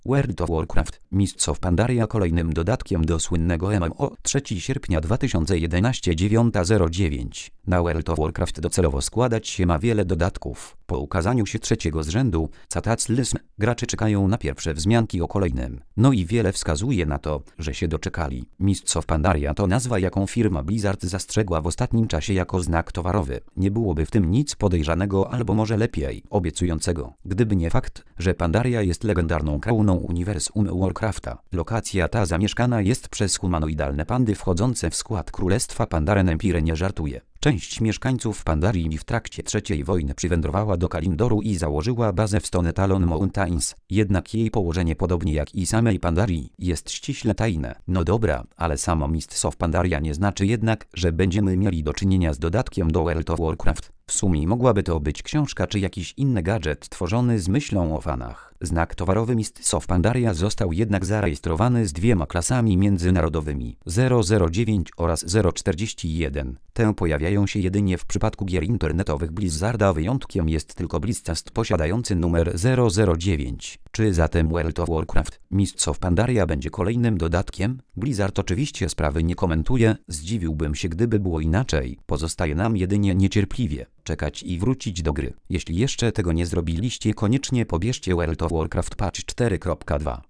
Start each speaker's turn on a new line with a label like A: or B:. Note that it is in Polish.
A: World of Warcraft Mists of Pandaria kolejnym dodatkiem do słynnego MMO 3 sierpnia 2011 9:09. Na World of Warcraft docelowo składać się ma wiele dodatków. Po ukazaniu się trzeciego z rzędu, Cataclysm, gracze czekają na pierwsze wzmianki o kolejnym. No i wiele wskazuje na to, że się doczekali. Mists of Pandaria to nazwa, jaką firma Blizzard zastrzegła w ostatnim czasie jako znak towarowy. Nie byłoby w tym nic podejrzanego albo może lepiej obiecującego, gdyby nie fakt, że Pandaria jest legendarną krauną uniwersum Warcrafta. Lokacja ta zamieszkana jest przez humanoidalne pandy wchodzące w skład królestwa Pandaren Empire nie żartuje. Część mieszkańców Pandarii w trakcie III wojny przywędrowała do Kalimdoru i założyła bazę w Stone Talon Mountains, jednak jej położenie, podobnie jak i samej Pandarii, jest ściśle tajne. No dobra, ale samo Mists of Pandaria nie znaczy jednak, że będziemy mieli do czynienia z dodatkiem do World of Warcraft. W sumie mogłaby to być książka czy jakiś inny gadżet tworzony z myślą o fanach. Znak towarowy Mists of Pandaria został jednak zarejestrowany z dwiema klasami międzynarodowymi 009 oraz 041. Te pojawiają się jedynie w przypadku gier internetowych Blizzarda, wyjątkiem jest tylko Blizzcast posiadający numer 009. Czy zatem World of Warcraft Mists of Pandaria będzie kolejnym dodatkiem? Blizzard oczywiście sprawy nie komentuje, zdziwiłbym się, gdyby było inaczej. Pozostaje nam jedynie niecierpliwie czekać i wrócić do gry. Jeśli jeszcze tego nie zrobiliście, koniecznie pobierzcie World of Warcraft patch 4.2.